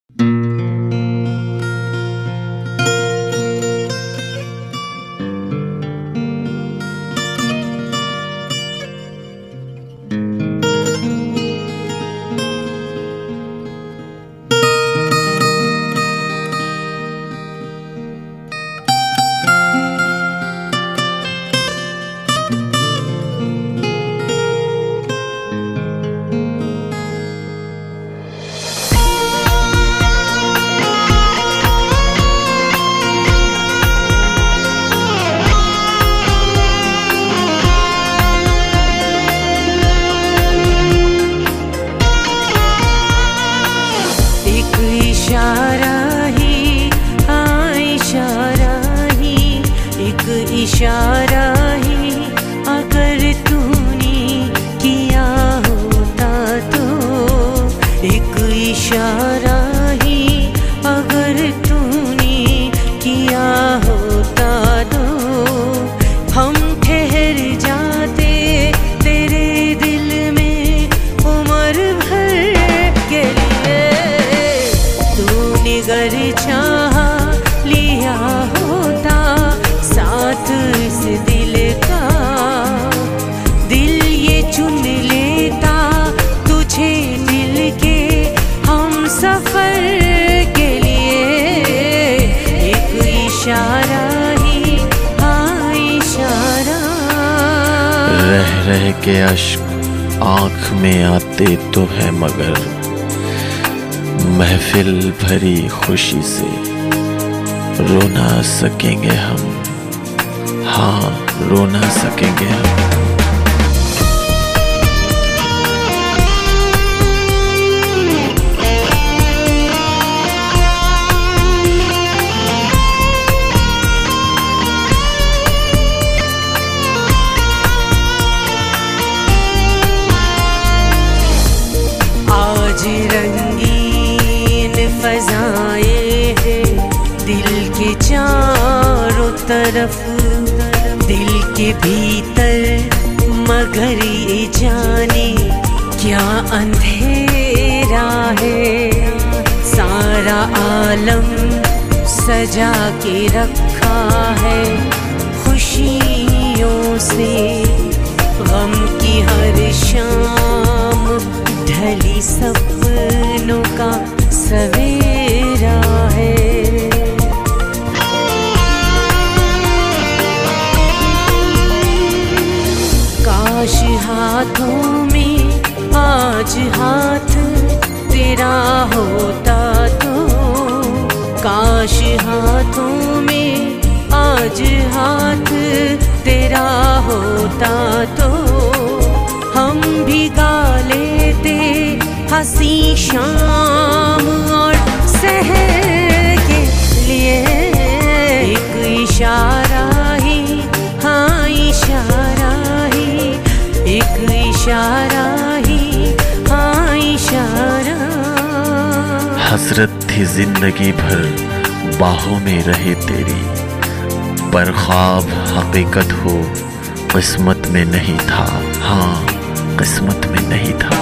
इशारा ही अगर तूने किया होता तो, एक इशारा ही अगर तूने किया होता तो, हम ठहर जाते तेरे दिल में उम्र भर के लिए। तूने गर चाहा लिया होता साथ इस दिल का, दिल ये चुन लेता तुझे दिल के हम सफर के लिए। एक इशारा ही, हाँ इशारा। रह रह के अश्क आँख में आते तो है मगर महफिल भरी खुशी से रो ना सकेंगे हम, हाँ रो ना सकेंगे हम। आज रंगीन फज़ाएं हैं दिल के चारों तरफ, दिल के भीतर मगर ये जाने क्या अंधेरा है। सारा आलम सजा के रखा है खुशियों से, गम की हर शाम ढली सपनों का सवेरा है। काश हाथों में आज हाथ तेरा होता तो, काश हाथों में आज हाथ तेरा होता तो, हम भी गा लेते हंसी शाम और सहर के लिए। एक इशारा ही, हाँ इशारा ही, एक इशारा ही, हाँ इशारा। हसरत थी जिंदगी भर बाहों में रहे तेरी, पर ख्वाब हकीकत हो किस्मत में नहीं था, हाँ किस्मत में नहीं था।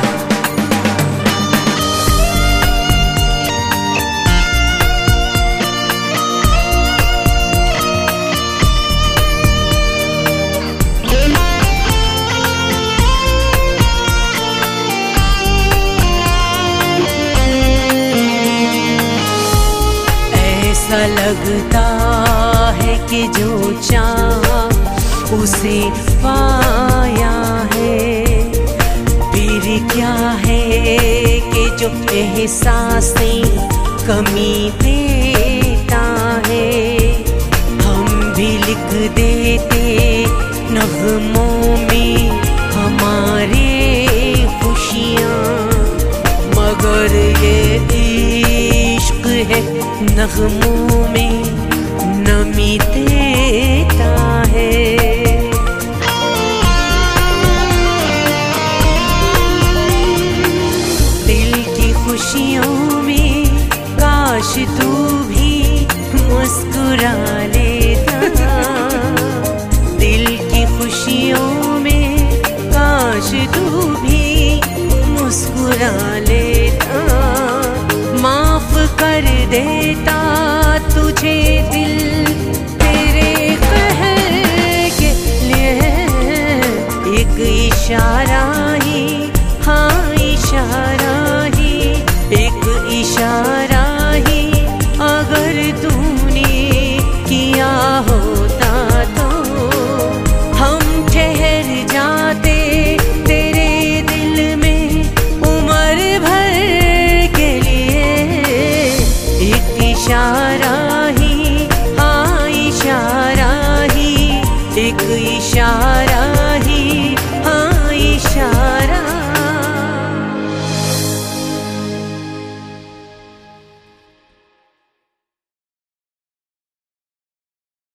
ऐसा लगता है कि जो चाहा उसे पाया है, फिर क्या है कि जो एहसासें कमी देता है। हम भी लिख देते नग़्मों में हमारे खुशियाँ, मगर ये इश्क है नग़्मों में नमी देता है। खुशियों में काश तू भी मुस्कुरा लेता, दिल की खुशियों में काश तू भी मुस्कुरा लेता। माफ कर देता तुझे दिल तेरे कहर के लिए। एक इशारा ही, हाँ इशारा ही, एक इशारा ही अगर तूने किया होता तो हम ठहर जाते तेरे दिल में उम्र भर के लिए। एक इशारा ही, हाँ इशारा ही, एक इशारा ही, हाँ इशारा।